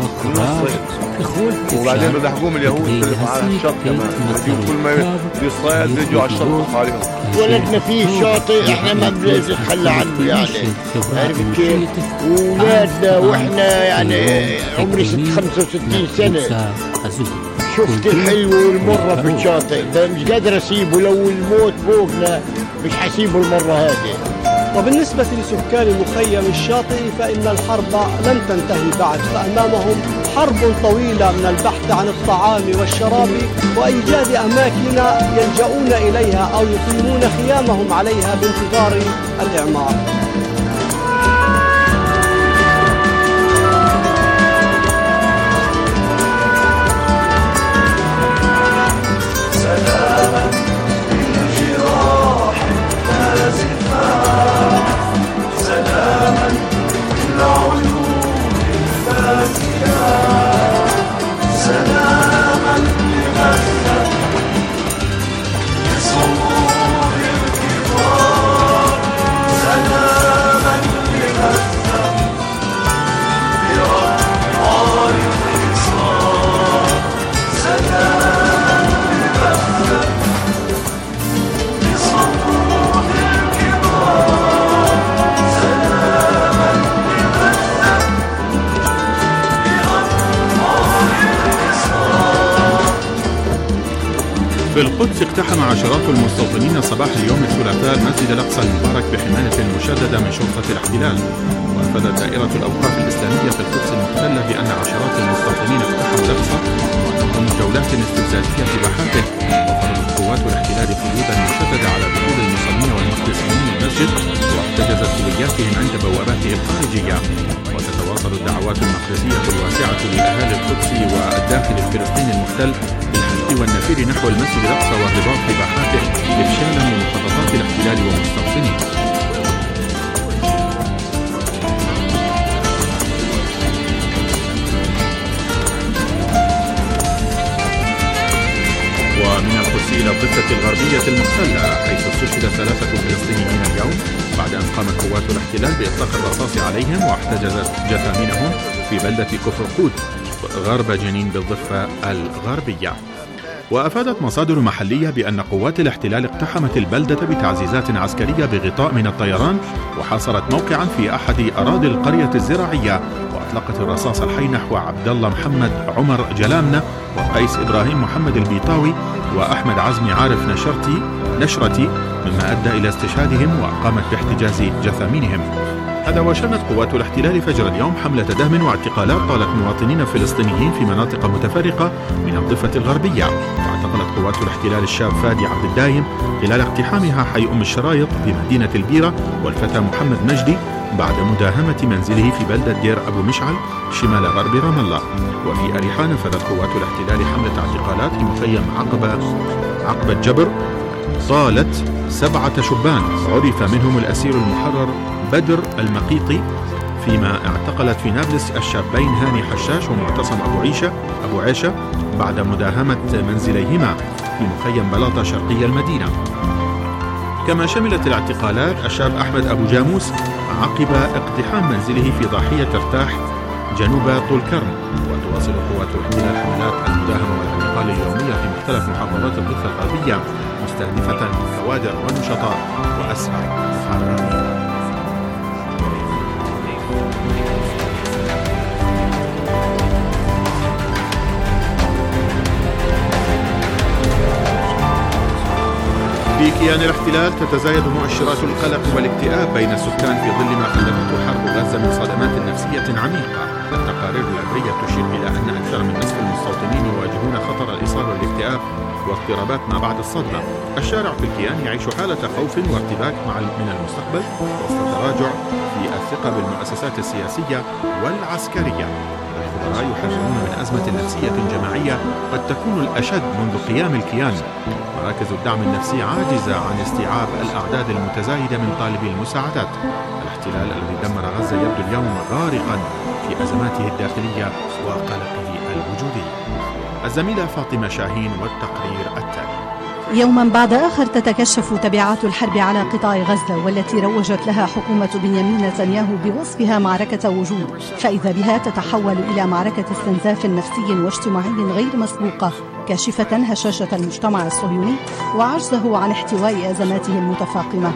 وبعدين بدها حكومة اليهود على الشط كمان كل ما يصيد بيجوا على الشط حالهم. ولدنا فيه شاطئ احنا ما بنتخلى عنه يعني عرفت كيف. وولادنا واحنا يعني عمري خمسة وستين سنة شفت الحلو والمرة في الشاطئ ده مش قادر اسيبه. لو الموت فوقنا مش حسيبه المرة هذه. وبالنسبة لسكان مخيم الشاطئ فإن الحرب لن تنتهي بعد. فأمامهم حرب طويلة من البحث عن الطعام والشراب وإيجاد أماكن يلجؤون إليها أو يقيمون خيامهم عليها بانتظار الإعمار. في القدس اقتحم عشرات المستوطنين صباح اليوم الثلاثاء المسجد الأقصى المبارك بحماية مشددة من شرطة الاحتلال. وأفادت دائرة الأوقاف الإسلامية في القدس المحتلة بأن عشرات المستوطنين اقتحموا الأقصى وأنهم جولات استفزازية في بحاته. وفرضت قوات الاحتلال قيودا مشددة على دخول المصلين والمعتصمين المسجد واحتجزت سوياتهم عند بواباته الخارجية. وتتواصل الدعوات المقدسية الواسعة لأهالي القدس والداخل الفلسطيني المحتل والنفير نحو المسجد الأقصى والرباط بباحاته إفشالا لمخططات الاحتلال ومستوطنيه. ومن القدس إلى الضفة الغربية المحتلة حيث استشهد ثلاثة فلسطينيين اليوم بعد أن قامت قوات الاحتلال بإطلاق الرصاص عليهم واحتجزت جثامينهم في بلدة كفر قود غرب جنين بالضفة الغربية. وأفادت مصادر محلية بأن قوات الاحتلال اقتحمت البلدة بتعزيزات عسكرية بغطاء من الطيران، وحاصرت موقعا في أحد أراضي القرية الزراعية، وأطلقت الرصاص الحي نحو عبد الله محمد عمر جلامنة وقيس إبراهيم محمد البيطاوي وأحمد عزمي عارف نشرتي نشرتي مما أدى إلى استشهادهم، وقامت باحتجاز جثامينهم. هذا وشنت قوات الاحتلال فجر اليوم حملة دهم واعتقالات طالت مواطنين فلسطينيين في مناطق متفرقة من الضفة الغربية. واعتقلت قوات الاحتلال الشاب فادي عبد الدايم خلال اقتحامها حي أم الشرايط بمدينة البيرة، والفتى محمد مجدي بعد مداهمة منزله في بلدة دير أبو مشعل شمال غرب رام الله. وفي أريحا نفذت قوات الاحتلال حملة اعتقالات في مخيم عقبة عقبة جبر طالت سبعة شبان عرف منهم الأسير المحرر بدر المقيطي، فيما اعتقلت في نابلس الشابين هاني حشاش ومعتصم أبو عيشة أبو عيشة بعد مداهمة منزليهما في مخيم بلاطة شرقي المدينة. كما شملت الاعتقالات الشاب أحمد أبو جاموس عقب اقتحام منزله في ضاحية ترتاح جنوب طول كرم. وتواصل قوات الاحتلال حملات المداهمة والاعتقال اليومية في مختلف محافظات الضفة الغربية، مستهدفة كوادر ونشطاء وأسرى محررين. في كيان الاحتلال تتزايد مؤشرات القلق والاكتئاب بين السكان في ظل ما خلفته حرب غزة من صدمات نفسية عميقة. التقارير العبرية تشير إلى أن أكثر من نصف المستوطنين يواجهون خطر الإصابة بالاكتئاب واضطرابات ما بعد الصدمة. الشارع في الكيان يعيش حالة خوف وارتباك مع من المستقبل وسط تراجع في الثقة بالمؤسسات السياسية والعسكرية. الخبراء يحذرون من أزمة نفسية جماعية قد تكون الأشد منذ قيام الكيان. مراكز الدعم النفسي عاجزة عن استيعاب الأعداد المتزايدة من طالبي المساعدات. الاحتلال الذي دمر غزة يبدو اليوم غارقا في أزماته الداخلية وقلقه الوجودي. الزميلة فاطمة شاهين والتقرير التالي. يوما بعد آخر تتكشف تبعات الحرب على قطاع غزة، والتي روجت لها حكومة بنيامين نتنياهو بوصفها معركة وجود، فإذا بها تتحول إلى معركة استنزاف نفسي واجتماعي غير مسبوقة، كاشفة هشاشة المجتمع الصهيوني وعجزه عن احتواء أزماته المتفاقمة.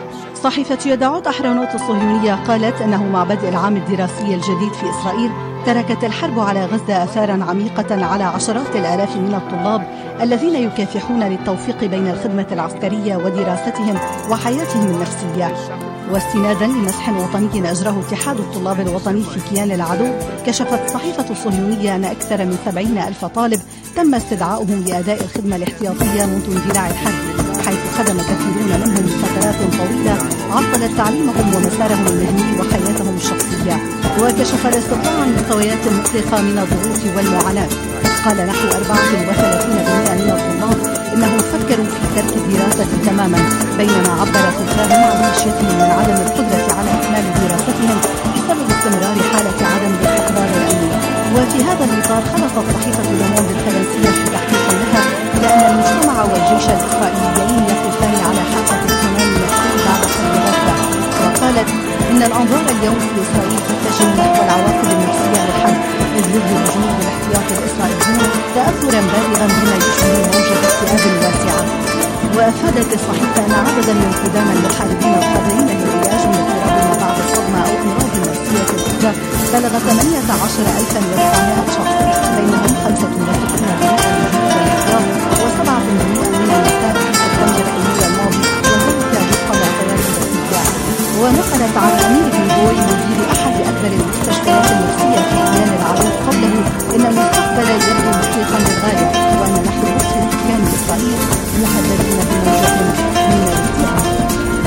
صحيفة يدعوت أحرنوت الصهيونية قالت أنه مع بدء العام الدراسي الجديد في إسرائيل تركت الحرب على غزة آثاراً عميقة على عشرات الآلاف من الطلاب الذين يكافحون للتوفيق بين الخدمة العسكرية ودراستهم وحياتهم النفسية. واستنادا لمسح وطني أجراه اتحاد الطلاب الوطني في كيان العدو، كشفت صحيفة الصهيونية أن أكثر من سبعين ألف طالب تم استدعاؤهم لأداء الخدمة الاحتياطية منذ اندلاع الحرب، حيث خدم كثيرون منهم فترات طويلة عطلت تعليمهم ومسارهم المهني وحياتهم الشخصية. وكشف الاستطلاع عن مستويات مقلقة من الضغوط والمعاناة. قال نحو أربعة وثلاثين بالمئة من الطلاب إنهم فكروا في ترك الدراسة تماما، بينما عبر ثلثهم عن خشيتهم من عدم القدرة على إكمال دراستهم بسبب استمرار حالة عدم الاستقرار الأمني. وفي هذا الإطار خلصت صحيفة لوموند الفرنسية في تحقيق لها إلى أن المجتمع والجيش الإسرائيليين يقفان على حافة السلام النفسي بعد حرب غزة. وقالت إن الأنظار اليوم في إسرائيل تتجه نحو العواقب النفسية للحرب، إذ يبدو الجنود الاحتياطي الإسرائيليون تأثرا بالغا بما يشبه موجة اكتئاب واسعة. وأفادت الصحيفة أن عددا من قدامى المحاربين القادرين للعلاج من اضطراب ما بعد الصدمة أو أمراض نفسية أخرى بلغ ثمانية عشر ألفا وتسعمائة شخص، بينهم خمسة وستون بالمئة من جنود الاحتياط وسبعة بالمئة من النساء في سبتمبر الأيلول الماضي، وذلك وفق معطيات رسمية. ونقلت عن أمير بيبوي مدير أحد أكبر المستشفيات النفسية في كيان العدو قبله إن المستقبل يبدو محيطا للغاية، وأن نحن في كيان إسرائيل مهددين بموجة من الاكتئاب.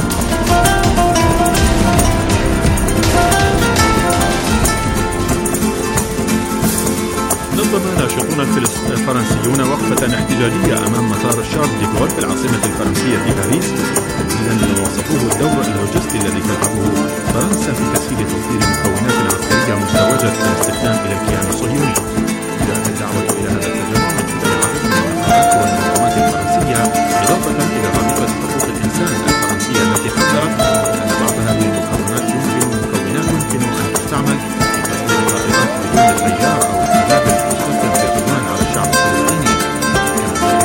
نظم ناشطون الفرنسيون وقفة احتجاجية أمام مطار الشارل دي غول في العاصمة الفرنسية في باريس، تنفيذا وصفوه الدور اللوجستي الذي تلعبه فرنسا في تسهيل توفير مكونات عسكرية مزدوجة الاستخدام إلى الكيان الصهيوني. جاءت الدعوة إلى هذا التجمع من قبل عدد من المنظمات والمنظمات الفرنسية، إضافة إلى رابطة حقوق الإنسان الفرنسية التي حذرت أن بعض هذه المكونات يمكن مكونات يمكن أن تستعمل في تصدير طائرات بدون طيار أو قنابل تستخدم في العدوان على الشعب الفلسطيني. كما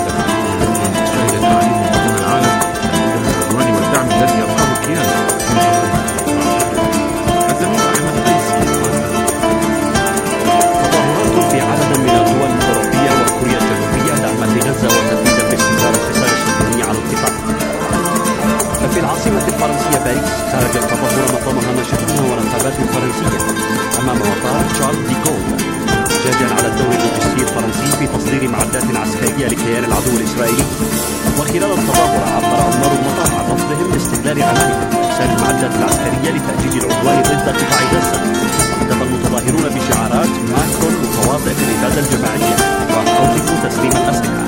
خرج التظاهر نظمها ناشطون ورقابات فرنسية أمام مطار شارل دي جول احتجاجا على الدور اللوجستي الفرنسي في تصدير معدات عسكرية لكيان العدو الإسرائيلي. وخلال التظاهر عبر عمال المطار عن رفضهم لاستغلال عملهم لإرسال المعدات العسكرية لتأجيج العدوان ضد قطاع غزة. احتفل المتظاهرون بشعارات ماكرون متواطئ في الإبادة الجماعية وأوقفوا تسليم الأسلحة.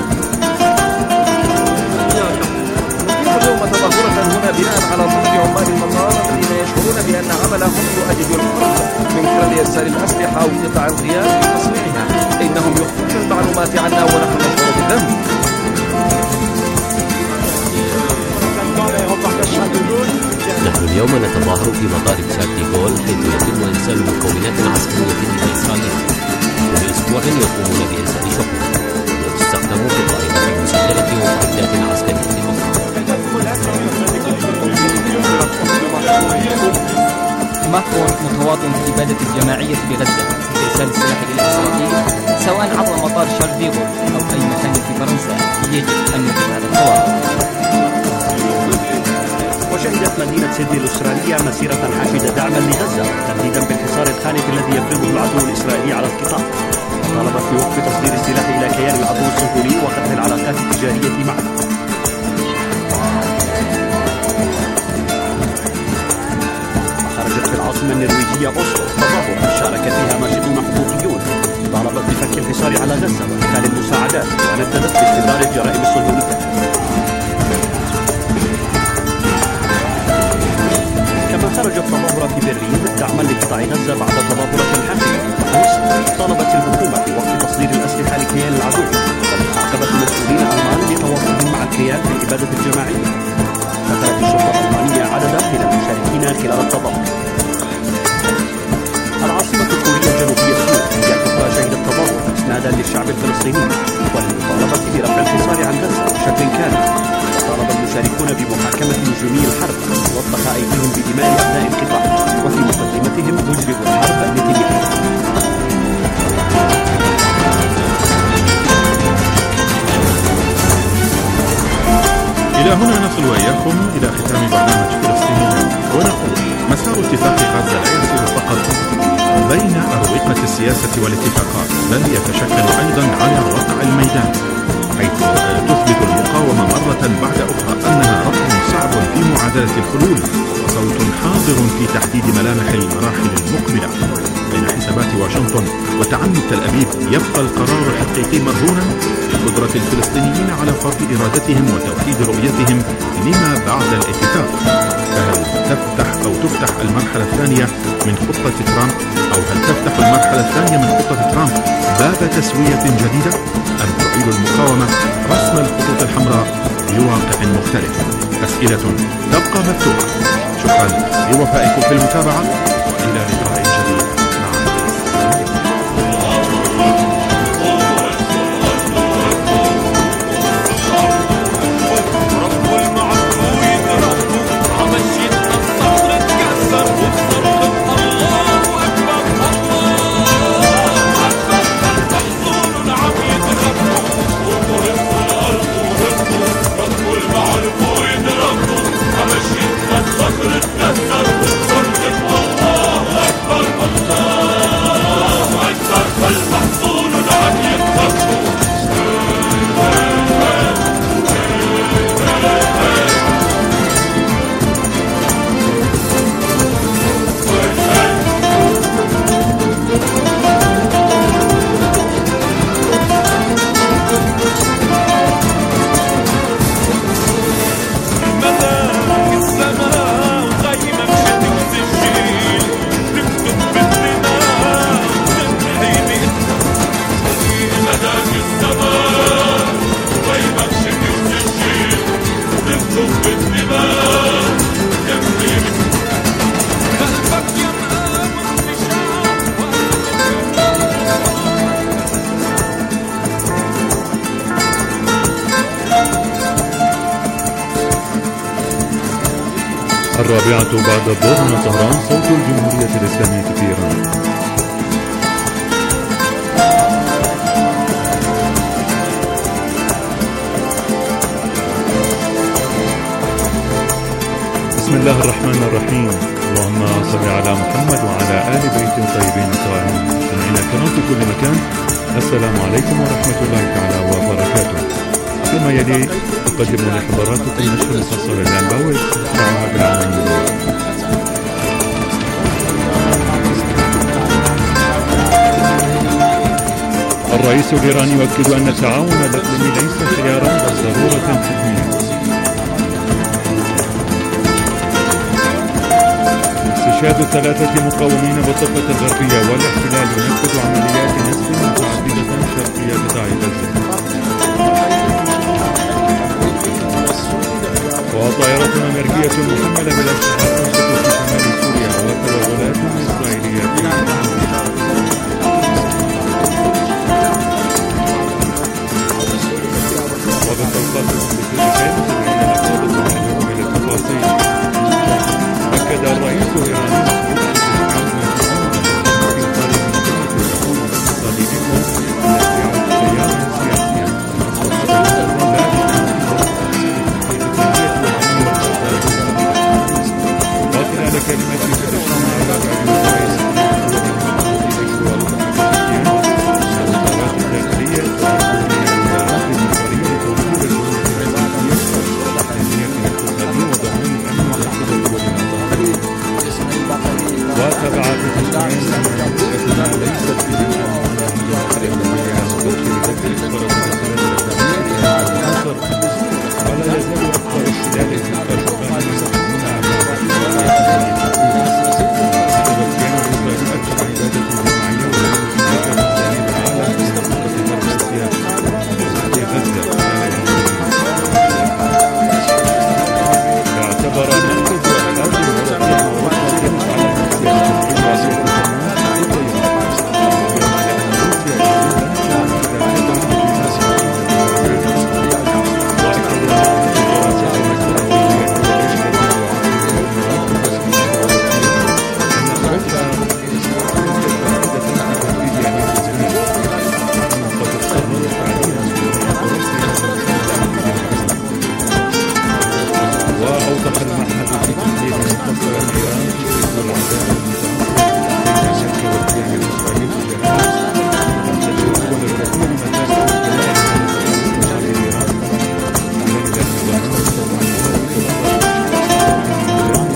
اليوم تظاهرة هنا بناء على ضد عمال المطار الذين يشعرون بأن عملهم يؤجج الحرب من خلال إرسال الأسلحة وقطع الغيار في تصنيعها. إنهم يخفون المعلومات عنا ونحن نشعر بالذنب. نحن اليوم نتظاهر في مطار تشارل دي جول حيث يتم إرسال مكونات عسكرية إلى إسرائيل. كل أسبوع يقومون بإرسال شحنة وتستخدم في الطائرات المسيرة ومعدات عسكرية أخرى. ماكرون متواطن في الإبادة الجماعية بغزة بإرسال السلاح إلى إسرائيل سواء عبر مطار شارل دي جول أو أي مكان في فرنسا. يجب أن يوقف هذا الحوار. وشهدت مدينة سيدني الأسترالية مسيرة حاشدة دعما لغزة تهديدا بالحصار الخانق الذي يفرضه العدو الإسرائيلي على القطاع. طالبت بوقف تصدير السلاح إلى كيان العدو الصهيوني وقطع العلاقات التجارية معه. خرجت في العاصمة النرويجية أوسلو تظاهرة شارك فيها ناشطون حقوقيون طالبت بفك الحصار على غزة وإدخال المساعدات ونددت باستمرار الجرائم الصهيونية. كما خرجت تظاهرة في برلين دعما لقطاع غزة بعد تظاهرة حاسمة أمس طالبت الحكومة بوقف تصدير الأسلحة لكيان العدو ومعاقبة المسؤولين الألمان لتواطؤهم مع الكيان في الإبادة الجماعية. قتلت الشرطة الألمانية عددا من المشاركين خلال التظاهر. العاصمة الكورية الجنوبية سيول هي الأخرى شهدت تظاهر إسنادا للشعب الفلسطيني وللمطالبة برفع الحصار عن غزة بشكل كامل. طالب المشاركون بمحاكمة نجومي الحرب ووضح أيديهم بدماء أبناء القطاع وفي مقدمتهم مجرم الحرب نتنياهو. إلى هنا نصل وإياكم إلى ختام برنامج فلسطينيين ونقول مسار اتفاق غزة لا يصير فقط بين أروقة السياسة والاتفاقات بل يتشكل أيضا على واقع الميدان حيث تثبت المقاومة مرة بعد أخرى أنها رقم صعب في معادلة الحلول وصوت حاضر في تحديد ملامح المراحل المقبلة. بين حسابات واشنطن وتعنت تل أبيب يبقى القرار الحقيقي مرهونا بقدرة الفلسطينيين على فرض إرادتهم وتوحيد رؤيتهم لما بعد الاتفاق. فهل تفتح أو تفتح المرحلة الثانية من خطة ترامب أو هل تفتح المرحلة الثانية من خطة ترامب باب تسوية جديدة أم تعيد المقاومة رسم الخطوط الحمراء لواقع مختلف؟ أسئلة تبقى مفتوحة. شكرا لوفائكم في المتابعة وإلى لقاء جديد. الرابعة بعد الظهر من طهران صوت الجمهورية الإسلامية في إيران. بسم الله الرحمن الرحيم. اللهم صل على محمد وعلى آل بيت طيبين الطاهرين. مستمعينا الكرام في كل مكان، السلام عليكم ورحمة الله تعالى وبركاته. فيما يلي أقدم لحضراتكم نشر مفصل الأنباوي معها بالعناوين. الرئيس الإيراني يؤكد أن التعاون الإقليمي ليس خيارا بل ضرورة حتمية. استشهاد ثلاثة مقاومين بالضفة الغربية والاحتلال ينفذ عمليات نسف متعددة شرقية قطاع غزة. وطائرة أمريكية محملة بالأسلحة تنشط في شمال سوريا وتوغلات إسرائيلية في أكد الرئيس الإيراني وخلال كلمته في الاجتماع الرابع للرئيس وتبع بتشريع ليست في